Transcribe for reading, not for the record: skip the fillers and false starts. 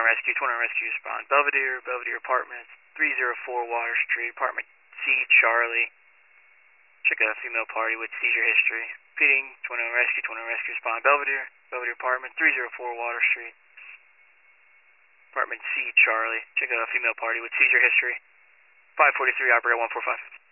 Rescue, 21 Rescue respond. Belvedere, Belvedere Apartments, 304 Water Street, Apartment C, Charlie. Check a female party with seizure history. Repeating, 21 Rescue, 21 Rescue respond. Belvedere, Belvedere Apartment, 304 Water Street. Apartment C, Charlie. Check a female party with seizure history. 543, operator 145.